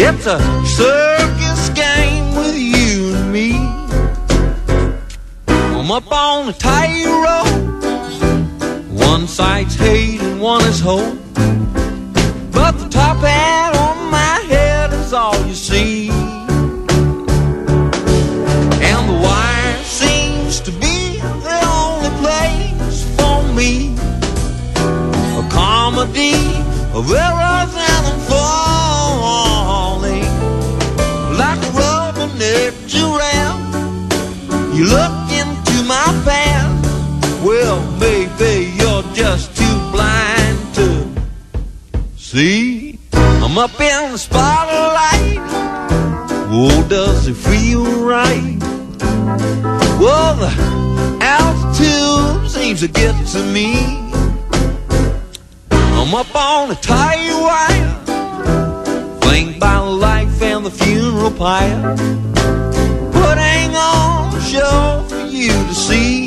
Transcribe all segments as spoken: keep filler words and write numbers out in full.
It's a circus game with you and me. I'm up on the tightrope. One side's hate and one is hope. But the top hat on my head is all you see. And the wire seems to be the only place for me. A comedy of errors and falling. Like a rubber-necked giraffe, you look into my past. Well, maybe you're just too blind to see. I'm up in the spotlight. Oh, does it feel right? Well, the altitude seems to get to me. I'm up on the tight wire, flanked by life and the funeral pyre, putting on a show for you to see.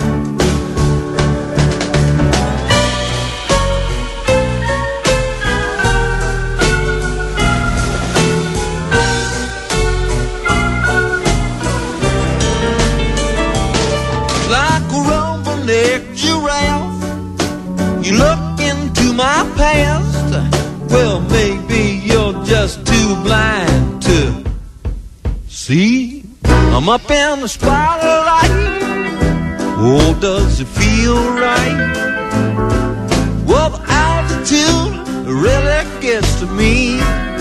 Like a rubber-necked giraffe, you look into my past. Well, maybe you're just too blind to see. I'm up in the spotlight. Oh, does it feel right? Well, the altitude really gets to me.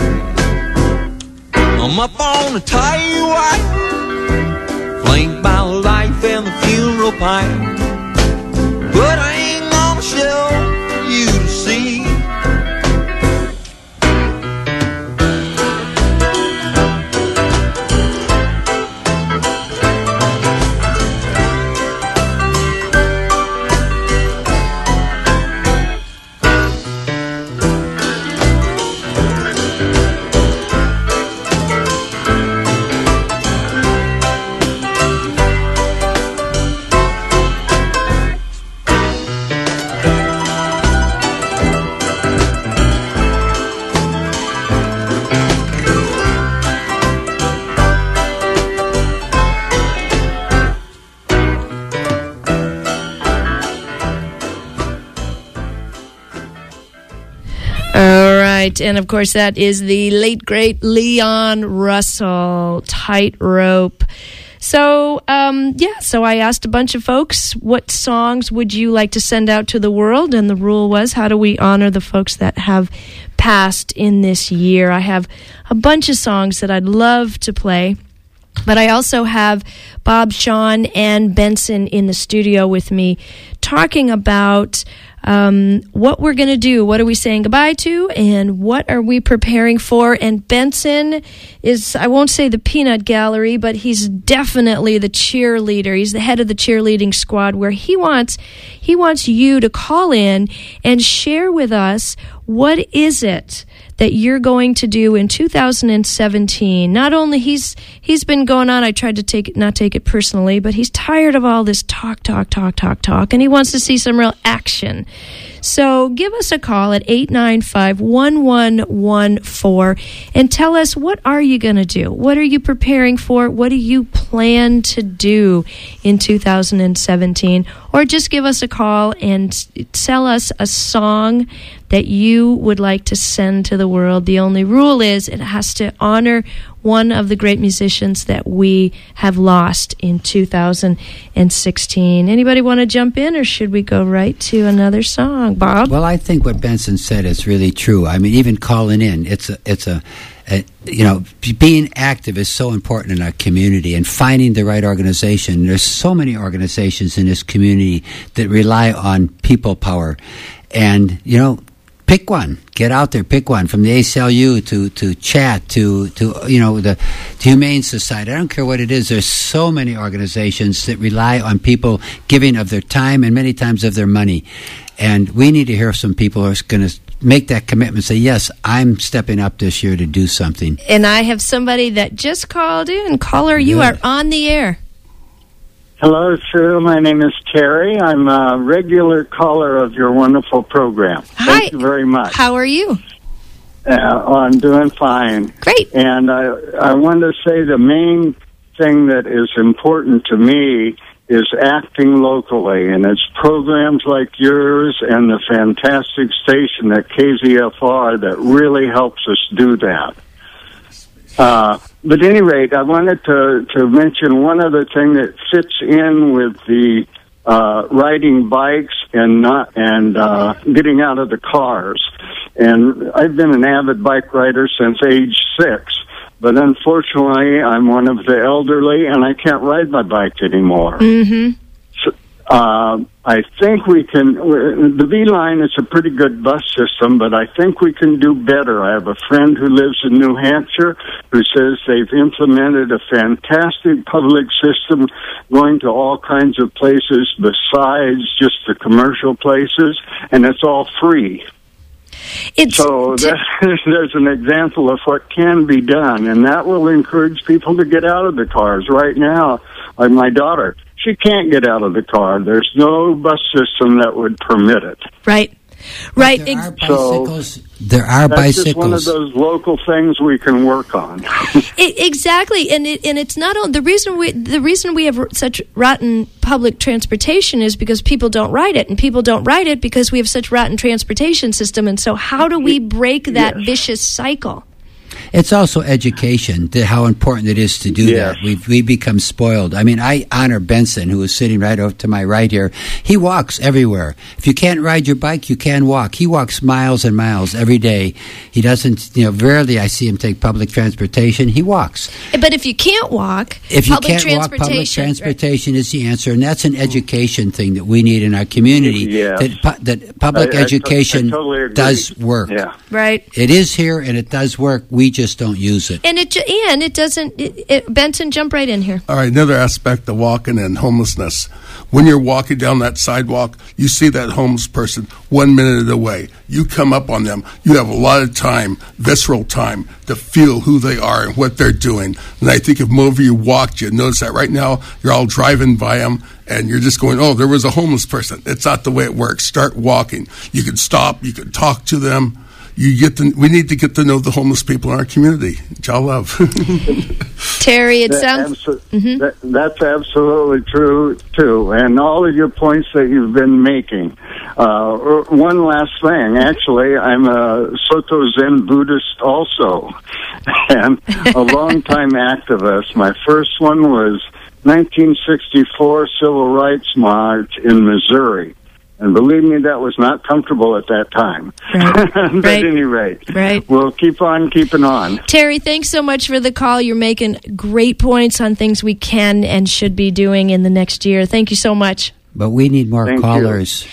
I'm up on the tight wire, flanked by life and the funeral pyre, but I ain't gonna show you to see. And of course, that is the late, great Leon Russell, Tightrope. So, um, yeah, so I asked a bunch of folks, what songs would you like to send out to the world? And the rule was, how do we honor the folks that have passed in this year? I have a bunch of songs that I'd love to play. But I also have Bob, Sean, and Benson in the studio with me talking about um, what we're going to do. What are we saying goodbye to, and what are we preparing for? And Benson is, I won't say the peanut gallery, but he's definitely the cheerleader. He's the head of the cheerleading squad, where he wants he wants you to call in and share with us, what is it that you're going to do in two thousand seventeen. Not only he's he's been going on, I tried to take it, not take it personally, but he's tired of all this talk, talk, talk, talk, talk, and he wants to see some real action. So give us a call at eight nine five, one one one four and tell us, what are you going to do? What are you preparing for? What do you plan to do in two thousand seventeen? Or just give us a call and sell us a song that you would like to send to the world. The only rule is it has to honor one of the great musicians that we have lost in two thousand sixteen. Anybody want to jump in, or should we go right to another song? Bob? Well, I think what Benson said is really true. I mean, even calling in, it's a, it's a, a you know, being active is so important in our community, and finding the right organization. There's so many organizations in this community that rely on people power. And, you know, pick one. Get out there, pick one. From the A C L U to, to Chat to, to you know, the to Humane Society. I don't care what it is. There's so many organizations that rely on people giving of their time and many times of their money. And we need to hear some people who are going to make that commitment, say, yes, I'm stepping up this year to do something. And I have somebody that just called in. Caller, you Good. Are on the air. Hello, sir. My name is Terry. I'm a regular caller of your wonderful program. Hi. Thank you very much. How are you? Uh, I'm doing fine. Great. And I, I want to say the main thing that is important to me is acting locally, and it's programs like yours and the fantastic station at K Z F R that really helps us do that. Uh, but at any rate, I wanted to, to mention one other thing that fits in with the uh, riding bikes and not and uh, getting out of the cars. And I've been an avid bike rider since age six, but unfortunately, I'm one of the elderly, and I can't ride my bike anymore. Mm-hmm. So, uh, I think we can. The V Line is a pretty good bus system, but I think we can do better. I have a friend who lives in New Hampshire who says they've implemented a fantastic public system, going to all kinds of places besides just the commercial places, and it's all free. It's so t- there's, there's an example of what can be done, and that will encourage people to get out of the cars. Right now, like my daughter, she can't get out of the car. There's no bus system that would permit it. Right. Right. There are Ex- bicycles. So, there are that's bicycles. Just one of those local things we can work on. it, exactly, and it, and it's not only the reason we the reason we have such rotten public transportation is because people don't ride it, and people don't ride it because we have such rotten transportation system. And so, how do we break that yes. vicious cycle? It's also education, to how important it is to do yes. that. We we become spoiled. I mean, I honor Benson, who is sitting right over to my right here. He walks everywhere. If you can't ride your bike, you can walk. He walks miles and miles every day. He doesn't, you know, rarely I see him take public transportation. He walks. But if you can't walk, if you public can't walk, public transportation right. is the answer, and that's an education thing that we need in our community. Yes. That, pu- that public I, education I, I totally does work. Yeah. Right. It is here, and it does work. We just don't use it. And it and it doesn't. It, it, Benson, jump right in here. All right, another aspect of walking and homelessness. When you're walking down that sidewalk, you see that homeless person one minute away. You come up on them. You have a lot of time, visceral time, to feel who they are and what they're doing. And I think if more of you walked, you'd notice that right now you're all driving by them, and you're just going, oh, there was a homeless person. It's not the way it works. Start walking. You can stop. You can talk to them. You get to, we need to get to know the homeless people in our community, which I love. Terry, it that sounds... Abso- mm-hmm. that, that's absolutely true, too. And all of your points that you've been making. Uh, one last thing. Actually, I'm a Soto Zen Buddhist also, and a longtime activist. My first one was nineteen sixty-four Civil Rights March in Missouri. And believe me, that was not comfortable at that time. Right. But right. at any rate, right. we'll keep on keeping on. Terry, thanks so much for the call. You're making great points on things we can and should be doing in the next year. Thank you so much. But we need more Thank callers.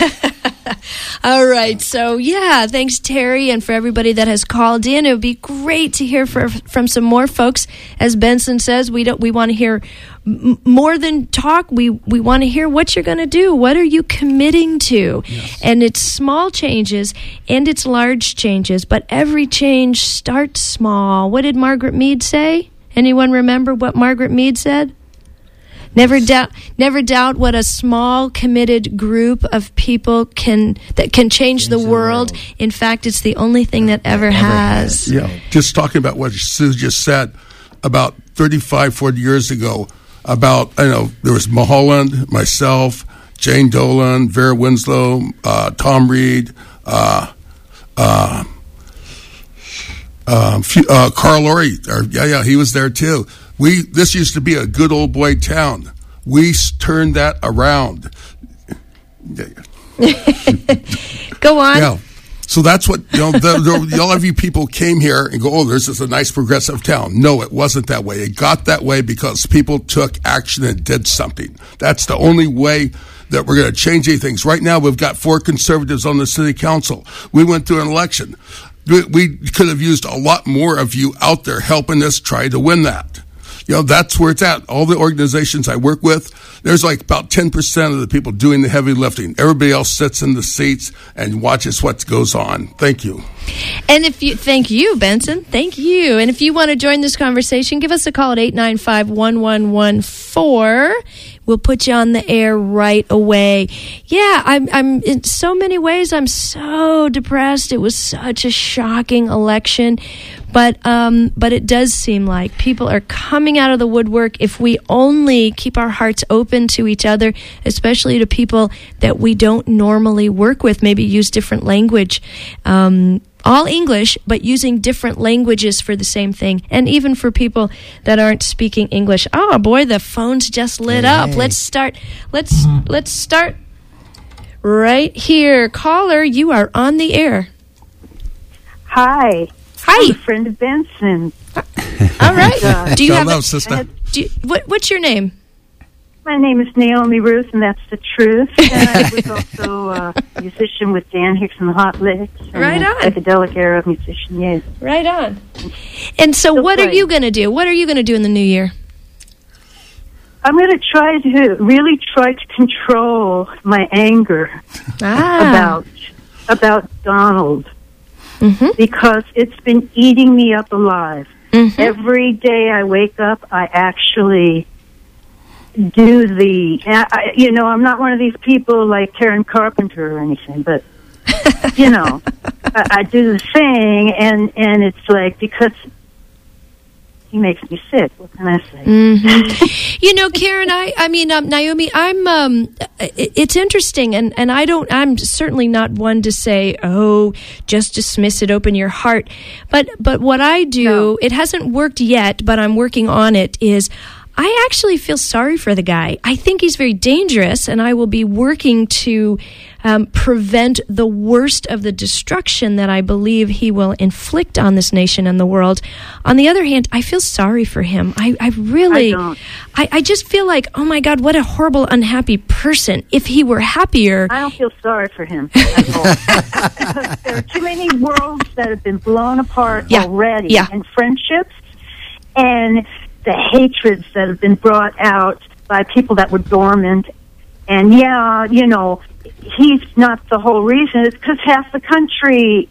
All right. So, yeah, thanks, Terry, and for everybody that has called in. It would be great to hear for, from some more folks. As Benson says, we don't. We want to hear m- more than talk. We, we want to hear what you're going to do. What are you committing to? Yes. And it's small changes and it's large changes, but every change starts small. What did Margaret Mead say? Anyone remember what Margaret Mead said? Never doubt, never doubt what a small, committed group of people can that can change the world. In fact, it's the only thing that ever has. Yeah, just talking about what Sue just said about thirty-five, forty years ago. About, you know, there was Mulholland, myself, Jane Dolan, Vera Winslow, uh, Tom Reed, uh, uh, uh, uh, Carl Laurie. Or, yeah, yeah, he was there too. We this used to be a good old boy town. We turned that around. Go on. Yeah. So that's what, you know, the, the, all of you people came here and go, oh, this is a nice progressive town. No, it wasn't that way. It got that way because people took action and did something. That's the only way that we're going to change any things. Right now, we've got four conservatives on the city council. We went through an election. We, we could have used a lot more of you out there helping us try to win that. You know, that's where it's at. All the organizations I work with, there's like about ten percent of the people doing the heavy lifting. Everybody else sits in the seats and watches what goes on. Thank you. And if you, thank you, Benson. Thank you. And if you want to join this conversation, give us a call at eight nine five, one one one four. We'll put you on the air right away. Yeah, I'm, I'm in so many ways, I'm so depressed. It was such a shocking election. But um, but it does seem like people are coming out of the woodwork if we only keep our hearts open to each other, especially to people that we don't normally work with, maybe use different language. Um, all English, but using different languages for the same thing. And even for people that aren't speaking English. Oh, boy, the phone's just lit hey, up. hey. Let's start. Let's let's start right here. Caller, you are on the air. Hi. Hi. I'm a friend of Benson. All right. Uh, Do you have Hello, a, sister. do you, what, what's your name? My name is Naomi Ruth, and that's the truth. And I was also uh, a musician with Dan Hicks and the Hot Licks. And Right on. a psychedelic era musician, yes. Right on. And so Still what are playing. you going to do? What are you going to do in the new year? I'm going to try to really try to control my anger Ah. about about Donald Mm-hmm. because it's been eating me up alive. Mm-hmm. Every day I wake up, I actually do the, I, you know, I'm not one of these people like Karen Carpenter or anything, but, you know, I, I do the thing, and, and it's like, because he makes me sick, what can I say? Mm-hmm. You know, Karen, I, I mean, um, Naomi, I'm, um, it, it's interesting, and, and I don't, I'm certainly not one to say, oh, just dismiss it, open your heart. But, but what I do, No. it hasn't worked yet, but I'm working on it, is I actually feel sorry for the guy. I think he's very dangerous, and I will be working to um, prevent the worst of the destruction that I believe he will inflict on this nation and the world. On the other hand, I feel sorry for him. I, I really, I don't. I, I just feel like, oh my God, what a horrible, unhappy person. If he were happier. I don't feel sorry for him at all. Because there are too many worlds that have been blown apart Yeah. already, Yeah. and friendships, and the hatreds that have been brought out by people that were dormant. And yeah, you know, he's not the whole reason. It's because half the country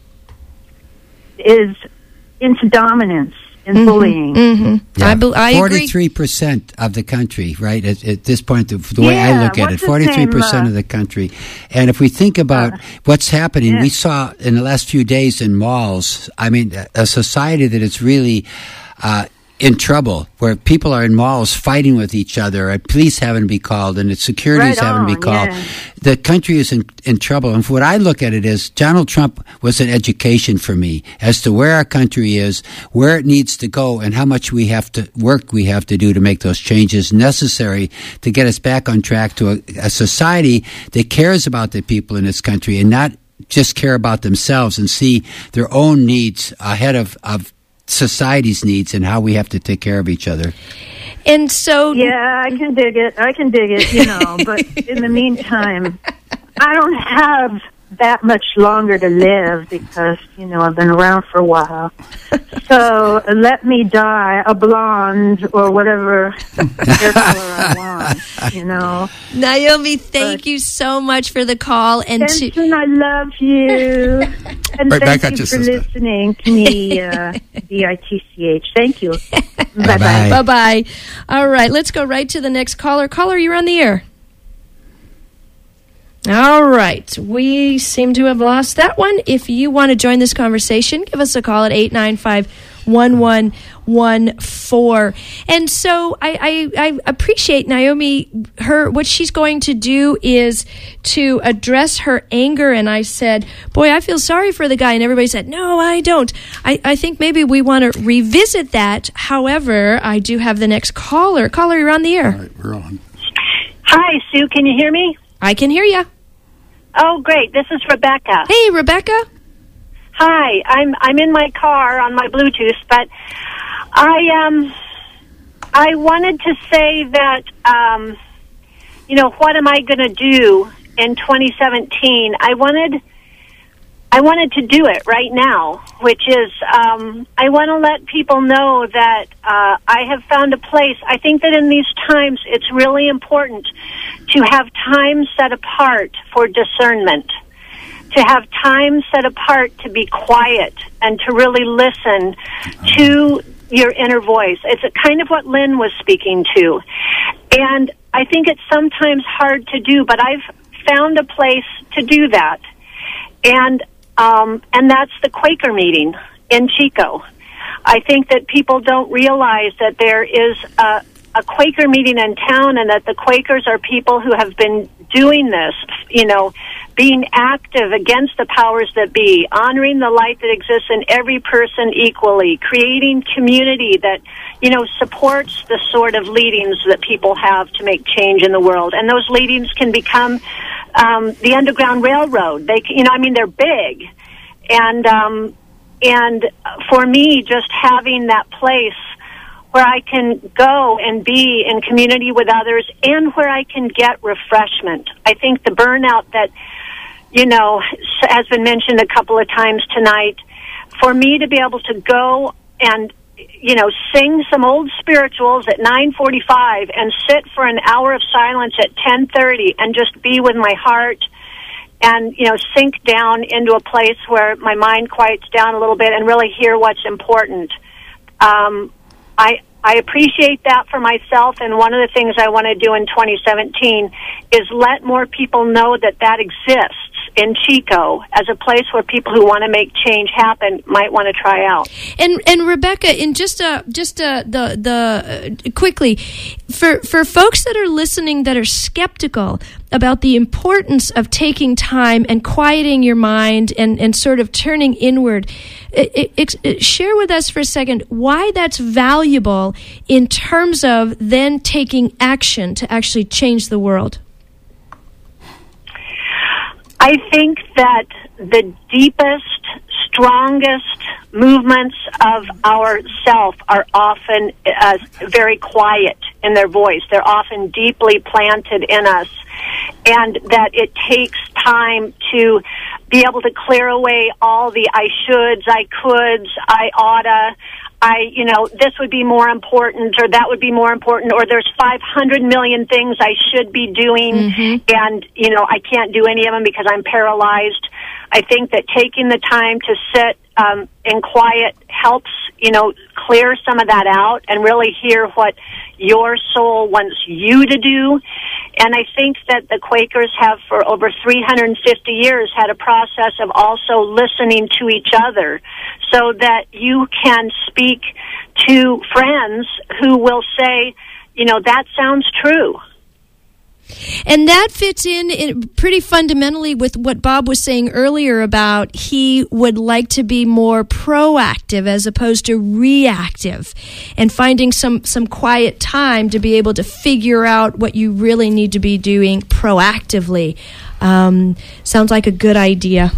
is into dominance and bullying. Mm-hmm. I, be, I agree. forty-three percent of the country, right? At, at this point, the, the way I Yeah, look at it, what's his forty-three percent name, uh, of the country. And if we think about uh, what's happening, yeah. we saw in the last few days in malls, I mean, a, a society that is really uh, in trouble, where people are in malls fighting with each other, and police having to be called, and the security is Right having to be on, called. yeah. The country is in, in trouble. And what I look at it is, Donald Trump was an education for me as to where our country is, where it needs to go, and how much we have to work we have to do to make those changes necessary to get us back on track to a, a society that cares about the people in this country and not just care about themselves and see their own needs ahead of, of society's needs and how we have to take care of each other. And so. Yeah, I can dig it. I can dig it, you know. But in the meantime, I don't have that much longer to live because, you know, I've been around for a while. So let me die a blonde or whatever hair color I want, you know. Naomi, thank But- you so much for the call. And to, Benson, I love you. And Right back thank at you you, for sister. listening to me, uh, B I T C H. Thank you. Bye-bye. Bye-bye. bye-bye. All right, let's go right to the next caller. Caller, you're on the air. All right. We seem to have lost that one. If you want to join this conversation, give us a call at eight nine five, one one one four. And so I, I, I appreciate Naomi, her, what she's going to do is to address her anger. And I said, boy, I feel sorry for the guy. And everybody said, no, I don't. I, I think maybe we want to revisit that. However, I do have the next caller. Caller, you're on the air. All right, we're on. Hi, Sue. Can you hear me? I can hear you. Oh, great. This is Rebecca. Hey, Rebecca. Hi. I'm I'm in my car on my Bluetooth, but I um I wanted to say that um you know, what am I going to do in twenty seventeen? I wanted I wanted to do it right now, which is um I want to let people know that uh I have found a place. I think that in these times it's really important to have time set apart for discernment, to have time set apart to be quiet and to really listen to your inner voice. It's a kind of what Lynn was speaking to. And I think it's sometimes hard to do, but I've found a place to do that. And um, and that's the Quaker meeting in Chico. I think that people don't realize that there is a, a Quaker meeting in town, and that the Quakers are people who have been doing this, you know, being active against the powers that be, honoring the light that exists in every person equally, creating community that, you know, supports the sort of leadings that people have to make change in the world. And those leadings can become um, the Underground Railroad. They, you know, I mean, they're big. And, um, and for me, just having that place where I can go and be in community with others, and where I can get refreshment. I think the burnout that, you know, has been mentioned a couple of times tonight, for me to be able to go and, you know, sing some old spirituals at nine forty-five and sit for an hour of silence at ten thirty and just be with my heart and, you know, sink down into a place where my mind quiets down a little bit and really hear what's important. Um, I I appreciate that for myself, and one of the things I want to do in twenty seventeen is let more people know that that exists in Chico as a place where people who want to make change happen might want to try out. And and Rebecca, in just uh just uh the the uh, quickly for for folks that are listening that are skeptical about the importance of taking time and quieting your mind and and sort of turning inward, it, it, it, share with us for a second why that's valuable in terms of then taking action to actually change the world. I think that the deepest, strongest movements of our self are often uh, very quiet in their voice. They're often deeply planted in us, and that it takes time to be able to clear away all the I shoulds, I coulds, I oughta, I, you know, this would be more important, or that would be more important, or there's five hundred million things I should be doing, mm-hmm. and, you know, I can't do any of them because I'm paralyzed. I think that taking the time to sit um, in quiet helps, you know, clear some of that out and really hear what your soul wants you to do. And I think that the Quakers have, for over three hundred fifty years, had a process of also listening to each other so that you can speak to friends who will say, you know, that sounds true. And that fits in, in pretty fundamentally with what Bob was saying earlier about he would like to be more proactive as opposed to reactive, and finding some, some quiet time to be able to figure out what you really need to be doing proactively. Um, sounds like a good idea.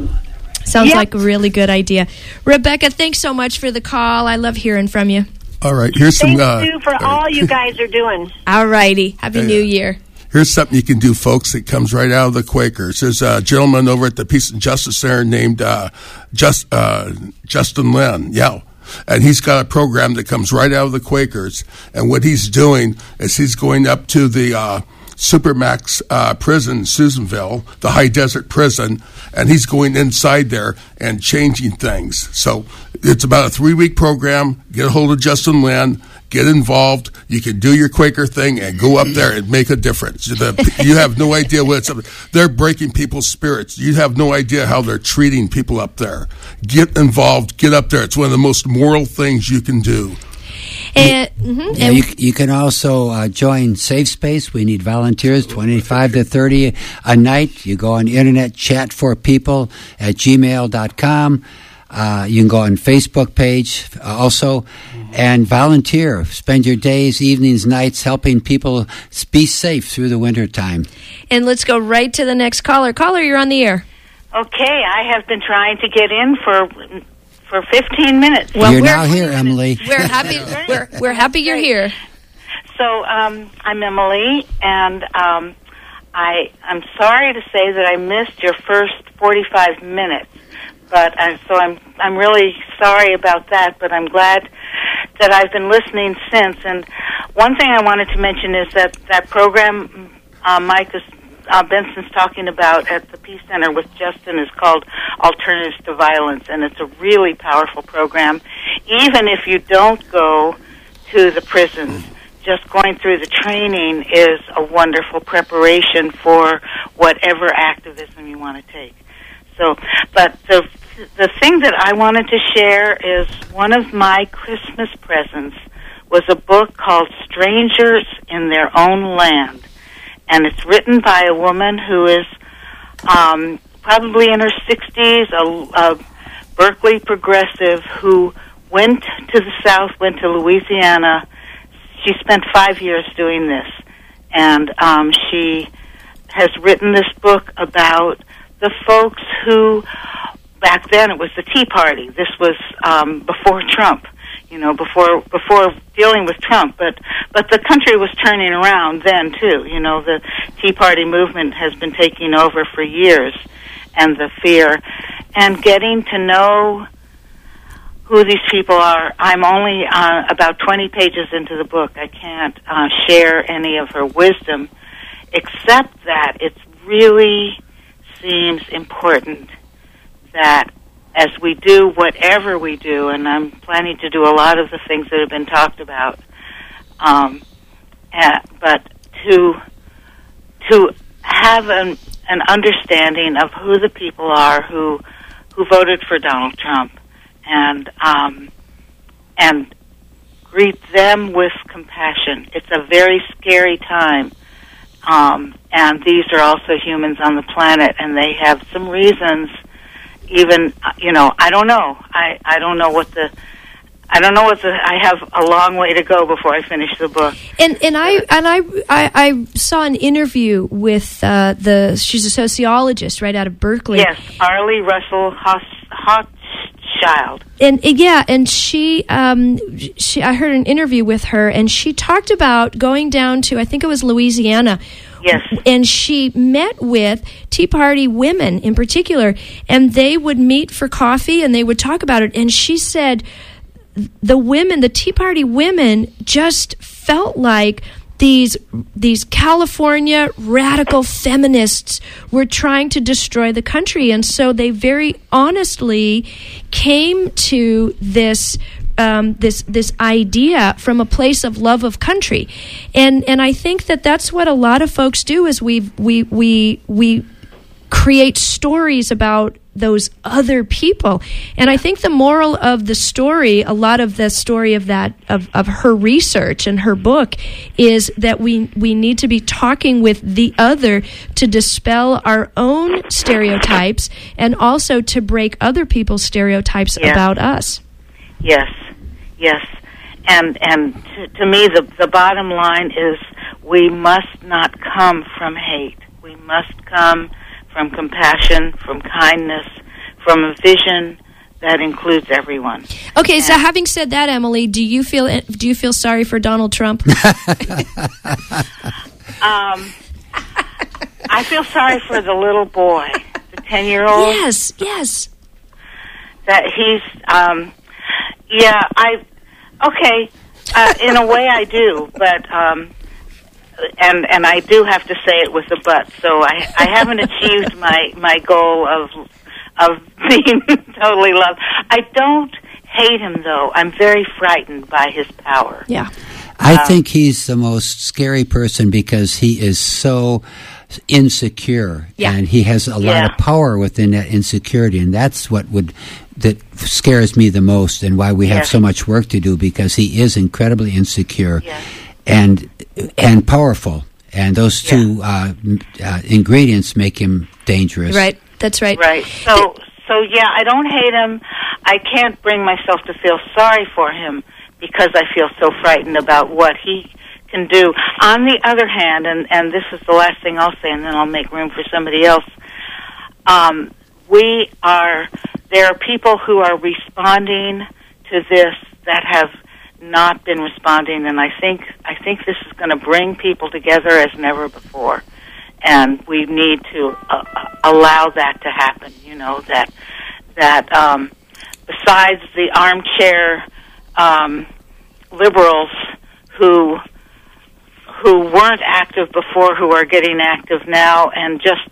Sounds yep. like a really good idea. Rebecca, thanks so much for the call. I love hearing from you. All right. Here's Thank some. Uh, you for all you guys are doing. All righty. Happy yeah. New Year. Here's something you can do, folks, that comes right out of the Quakers. There's a gentleman over at the Peace and Justice Center named uh, Just, uh, Justin Lin. Yeah. And he's got a program that comes right out of the Quakers. And what he's doing is he's going up to the uh, Supermax uh, prison in Susanville, the high desert prison, and he's going inside there and changing things. So it's about a three-week program. Get a hold of Justin Lin. Get involved. You can do your Quaker thing and go up there and make a difference. The, you have no idea what it's. They're breaking people's spirits. You have no idea how they're treating people up there. Get involved. Get up there. It's one of the most moral things you can do. And, mm-hmm. yeah, you, you can also uh, join Safe Space. We need volunteers, twenty-five to thirty a night. You go on Internet Chat for People at gmail dot com. Uh, you can go on Facebook page also and volunteer. Spend your days, evenings, nights helping people be safe through the winter time. And let's go right to the next caller. Caller, you're on the air. Okay, I have been trying to get in for for fifteen minutes. Well, you're now here, Emily. We're happy. We're we're happy you're here. So um, I'm Emily, and um, I I'm sorry to say that I missed your first forty-five minutes. But uh, so I'm I'm really sorry about that. But I'm glad that I've been listening since. And one thing I wanted to mention is that that program uh, Mike is, uh, Benson's talking about at the Peace Center with Justin is called Alternatives to Violence, and it's a really powerful program. Even if you don't go to the prisons, just going through the training is a wonderful preparation for whatever activism you want to take. So, but the the thing that I wanted to share is one of my Christmas presents was a book called Strangers in Their Own Land. And it's written by a woman who is um, probably in her sixties, a, a Berkeley progressive who went to the South, went to Louisiana. She spent five years doing this. And um, she has written this book about the folks who, back then it was the Tea Party. This was um, before Trump. You know, before before dealing with Trump, but but the country was turning around then too. You know, the Tea Party movement has been taking over for years, and the fear, and getting to know who these people are. I'm only uh, about twenty pages into the book. I can't uh, share any of her wisdom, except that it really seems important that as we do whatever we do, and I'm planning to do a lot of the things that have been talked about, um, uh, but to to have an, an understanding of who the people are who who voted for Donald Trump, and um, and greet them with compassion. It's a very scary time, um, and these are also humans on the planet, and they have some reasons. Even, you know, I don't know. I, I don't know what the, I don't know what the, I have a long way to go before I finish the book. And and I and I I, I saw an interview with uh, the, she's a sociologist right out of Berkeley. Yes, Arlie Russell Hochschild. And uh, yeah, and she, um, she, I heard an interview with her, and she talked about going down to, I think it was Louisiana. Yes. And she met with Tea Party women in particular, and they would meet for coffee and they would talk about it. And she said the women, the Tea Party women, just felt like these these California radical feminists were trying to destroy the country. And so they very honestly came to this Um, this this idea from a place of love of country, and and I think that that's what a lot of folks do is we we we we create stories about those other people, and I think the moral of the story, a lot of the story of that of, of her research and her book, is that we we need to be talking with the other to dispel our own stereotypes and also to break other people's stereotypes yeah. about us. Yes, yes, and and to, to me the the bottom line is we must not come from hate. We must come from compassion, from kindness, from a vision that includes everyone. Okay, and so having said that, Emily, do you feel do you feel sorry for Donald Trump? um, I feel sorry for the little boy, the ten-year-old. Yes, yes. That he's. Um, Yeah, I, okay, uh, in a way I do, but, um, and and I do have to say it with a but, so I, I haven't achieved my, my goal of of being totally loved. I don't hate him, though. I'm very frightened by his power. Yeah. I um, think he's the most scary person because he is so insecure, yeah. and he has a lot yeah. of power within that insecurity, and that's what would that scares me the most, and why we have yes. so much work to do, because he is incredibly insecure yes. and and powerful, and those yeah. two uh, uh, ingredients make him dangerous. Right, that's right. Right. So so yeah, I don't hate him. I can't bring myself to feel sorry for him because I feel so frightened about what he can do. On the other hand, and, and this is the last thing I'll say, and then I'll make room for somebody else, um, we are, there are people who are responding to this that have not been responding, and I think, I think this is going to bring people together as never before. And we need to uh, allow that to happen, you know, that, that um, besides the armchair um, liberals who who weren't active before, who are getting active now, and just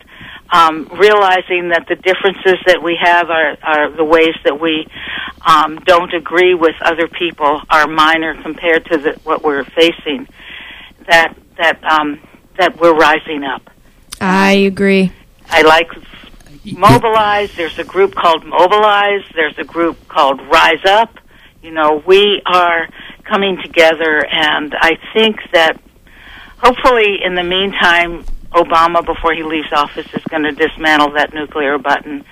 um, realizing that the differences that we have are, are the ways that we um, don't agree with other people are minor compared to the, what we're facing. That that um, that we're rising up. I agree. I like Mobilize. There's a group called Mobilize. There's a group called Rise Up. You know, we are coming together, and I think that hopefully in the meantime, Obama, before he leaves office, is going to dismantle that nuclear button.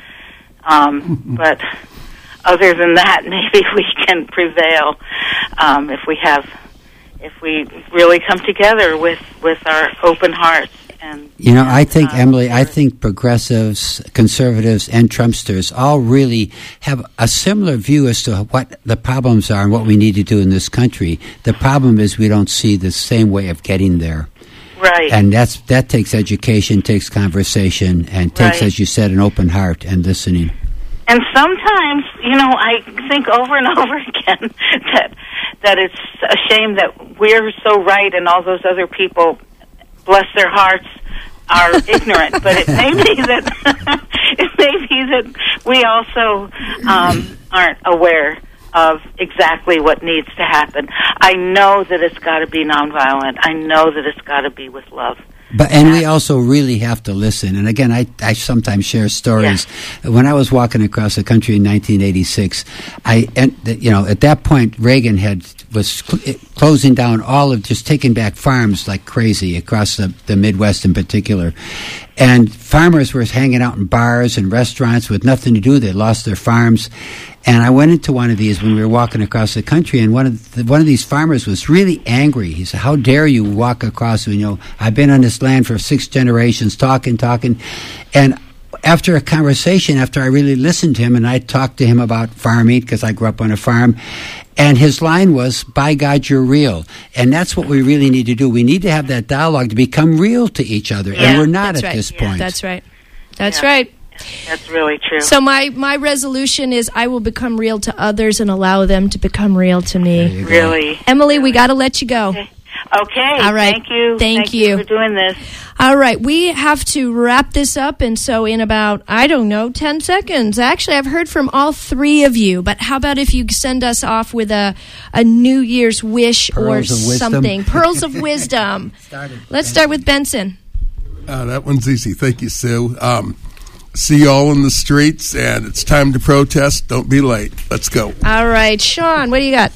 Um, but other than that, maybe we can prevail um, if we have, if we really come together with, with our open hearts. And, you know, I think, uh, Emily, I think progressives, conservatives, and Trumpsters all really have a similar view as to what the problems are and what we need to do in this country. The problem is we don't see the same way of getting there. Right. And that's that takes education, takes conversation, and takes, Right. as you said, an open heart and listening. And sometimes, you know, I think over and over again that that it's a shame that we're so right and all those other people, bless their hearts, are ignorant. But it may be that it may be that we also um, aren't aware of exactly what needs to happen. I know that it's got to be nonviolent. I know that it's got to be with love. But and we also really have to listen. And again, I, I sometimes share stories. Yeah. When I was walking across the country in nineteen eighty-six, I and you know at that point Reagan had was cl- closing down all of just taking back farms like crazy across the, the Midwest in particular. And farmers were hanging out in bars and restaurants with nothing to do. They lost their farms. And I went into one of these when we were walking across the country, and one of the, one of these farmers was really angry. He said, "How dare you walk across? You know, I've been on this land for six generations, talking, talking." And after a conversation, after I really listened to him, and I talked to him about farming because I grew up on a farm, and his line was, "By God, you're real." And that's what we really need to do. We need to have that dialogue to become real to each other, Yeah, and we're not at right. this Yeah, point. That's right. That's Yeah. right. That's really true. So my, my resolution is I will become real to others and allow them to become real to me. Really. Emily, we got to let you go. Okay. Okay. All right. Thank you. Thank Thank you. you for doing this. All right, we have to wrap this up, and so in about, I don't know, ten seconds. Actually, I've heard from all three of you, but how about if you send us off with a, a New Year's wish Pearls or of wisdom. something? Pearls of wisdom. Let's start with Benson. Uh, that one's easy. Thank you, Sue. Um, see you all in the streets, and it's time to protest. Don't be late. Let's go. All right, Sean, what do you got?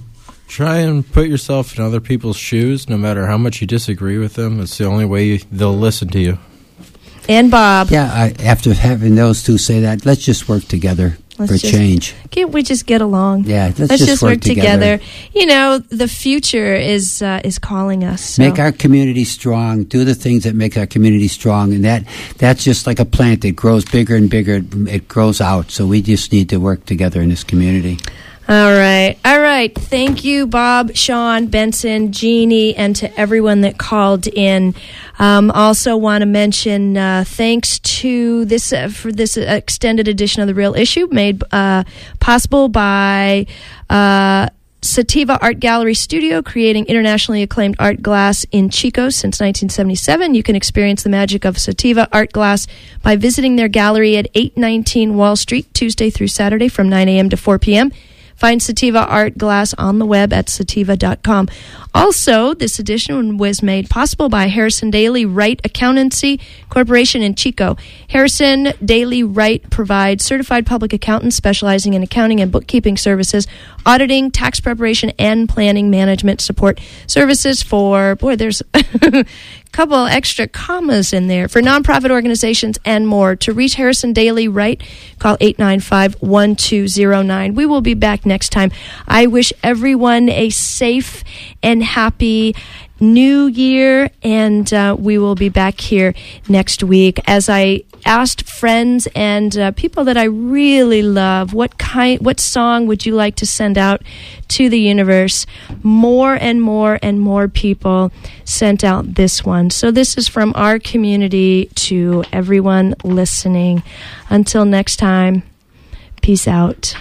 Try and put yourself in other people's shoes, no matter how much you disagree with them. It's the only way you, they'll listen to you. And Bob. Yeah, I, after having those two say that, let's just work together Let's for just- change. Can't we just get along? Yeah, let's, Let's just, just work together. together. You know, the future is uh, is calling us. So. Make our community strong. Do the things that make our community strong, and that that's just like a plant. It grows bigger and bigger. It grows out. So we just need to work together in this community. All right. All right. Thank you, Bob, Sean, Benson, Jeannie, and to everyone that called in. Um, also want to mention uh, thanks to this uh, for this extended edition of The Real Issue made uh, possible by uh, Sativa Art Gallery Studio, creating internationally acclaimed art glass in Chico since nineteen seventy-seven. You can experience the magic of Sativa Art Glass by visiting their gallery at eight nineteen Wall Street, Tuesday through Saturday from nine a.m. to four p.m. Find Sativa Art Glass on the web at sativa dot com. Also, this edition was made possible by Harrison Daly Wright Accountancy Corporation in Chico. Harrison Daly Wright provides certified public accountants specializing in accounting and bookkeeping services, auditing, tax preparation, and planning management support services for, boy, there's a couple extra commas in there, for nonprofit organizations and more. To reach Harrison Daly Wright, call eight nine five, one two zero nine. We will be back next time. I wish everyone a safe and happy New Year, and uh, we will be back here next week. As I asked friends and uh, people that I really love, what kind, what song would you like to send out to the universe? More and more and more people sent out this one. So this is from our community to everyone listening. Until next time, peace out.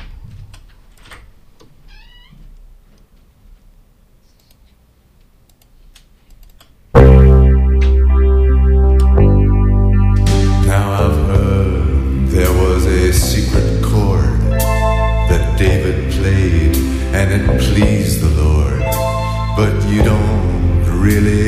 Now and it pleased the Lord, but you don't really